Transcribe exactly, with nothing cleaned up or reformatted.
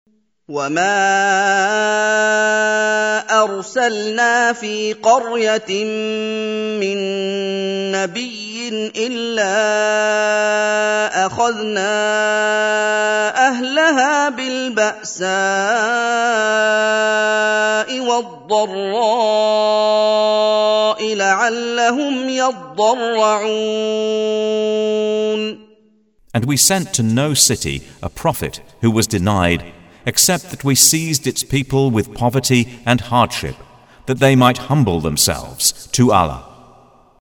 وما أرسلنا في قرية من نبي إلا أخذنا أهلها بالبأساء والضراء لعلهم يضرعون. And we sent to no city a prophet who was denied, except that we seized its people with poverty and hardship, that they might humble themselves to Allah.